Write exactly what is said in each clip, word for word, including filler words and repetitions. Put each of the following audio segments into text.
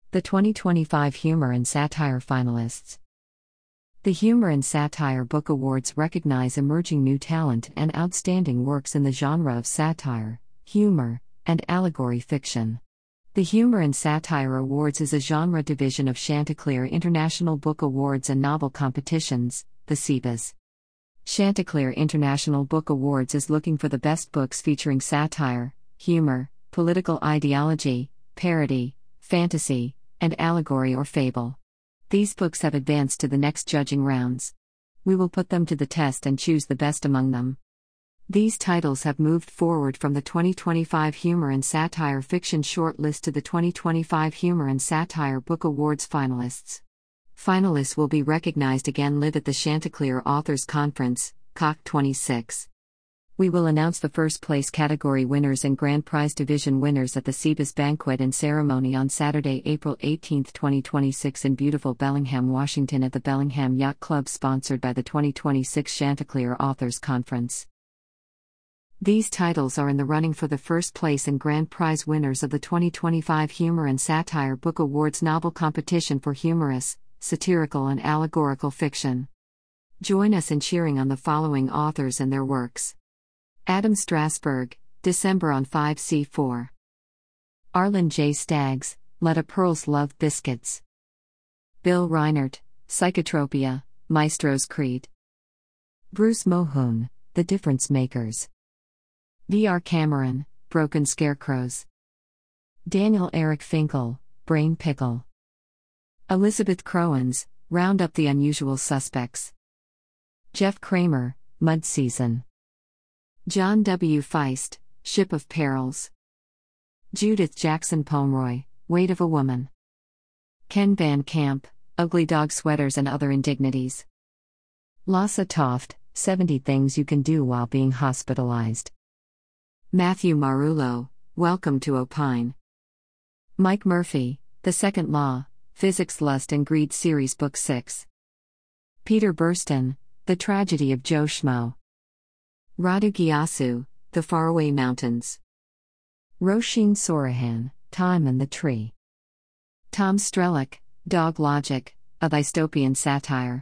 The twenty twenty-five Humor and Satire Finalists. The Humor and Satire Book Awards recognize emerging new talent and outstanding works in the genre of satire, humor, and allegory fiction. The Humor and Satire Awards is a genre division of Chanticleer International Book Awards and Novel Competitions, the SIBAs. Chanticleer International Book Awards is looking for the best books featuring satire, humor, political ideology, parody, fantasy, and allegory or fable. These books have advanced to the next judging rounds. We will put them to the test and choose the best among them. These titles have moved forward from the twenty twenty-five Humor and Satire Fiction shortlist to the twenty twenty-five Humor and Satire Book Awards finalists. Finalists will be recognized again live at the Chanticleer Authors Conference, C O C twenty-six. We will announce the first place category winners and grand prize division winners at the SIBAs banquet and ceremony on Saturday, April eighteenth, twenty twenty-six in beautiful Bellingham, Washington at the Bellingham Yacht Club, sponsored by the twenty twenty-six Chanticleer Authors Conference. These titles are in the running for the first place and grand prize winners of the twenty twenty-five Humor and Satire Book Awards Novel Competition for humorous, satirical and allegorical fiction. Join us in cheering on the following authors and their works. Adam Strasberg, December on five C four. Arlen J. Staggs, Let a Pearl's Love Biscuits. Bill Reinert, Psychotropia, Maestro's Creed. Bruce Mohun, The Difference Makers. V R Cameron, Broken Scarecrows. Daniel Eric Finkel, Brain Pickle. Elizabeth Crowens, Round Up the Unusual Suspects. Jeff Kramer, Mud Season. John W. Feist, Ship of Perils. Judith Jackson Pomeroy, Weight of a Woman. Ken Van Camp, Ugly Dog Sweaters and Other Indignities. Lasse Toft, seventy Things You Can Do While Being Hospitalized. Matthew Marullo, Welcome to Opine. Mike Murphy, The Second Law, Physics, Lust and Greed Series Book six. Peter Burston, The Tragedy of Joe Schmo. Radu Gyasu, The Faraway Mountains. Roisin Sorahan, Time and the Tree. Tom Strellick, Dog Logic, A Dystopian Satire.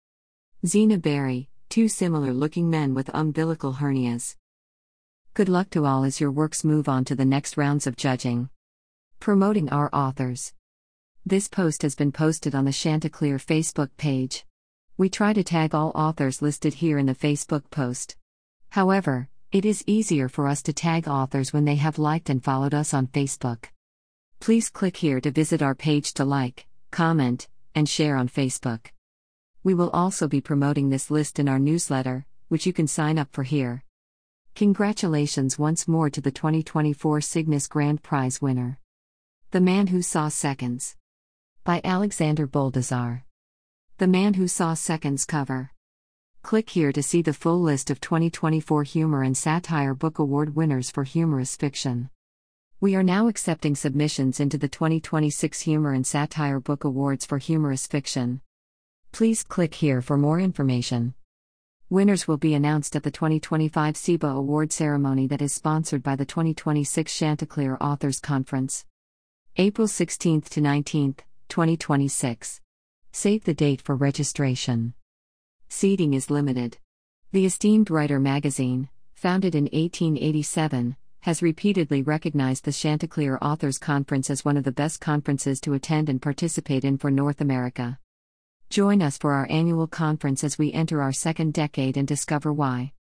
Zena Berry, Two Similar-Looking Men with Umbilical Hernias. Good luck to all as your works move on to the next rounds of judging. Promoting our authors. This post has been posted on the Chanticleer Facebook page. We try to tag all authors listed here in the Facebook post. However, it is easier for us to tag authors when they have liked and followed us on Facebook. Please click here to visit our page to like, comment, and share on Facebook. We will also be promoting this list in our newsletter, which you can sign up for here. Congratulations once more to the twenty twenty-four Cygnus Grand Prize winner. The Man Who Saw Seconds. By Alexander Boldazar. The Man Who Saw Seconds cover. Click here to see the full list of twenty twenty-four Humor and Satire Book Award winners for humorous fiction. We are now accepting submissions into the twenty twenty-six Humor and Satire Book Awards for humorous fiction. Please click here for more information. Winners will be announced at the twenty twenty-five SIBA Award ceremony that is sponsored by the twenty twenty-six Chanticleer Authors Conference. April sixteenth to nineteenth, twenty twenty-six. Save the date for registration. Seating is limited. The esteemed Writer magazine, founded in eighteen eighty-seven, has repeatedly recognized the Chanticleer Authors Conference as one of the best conferences to attend and participate in for North America. Join us for our annual conference as we enter our second decade and discover why.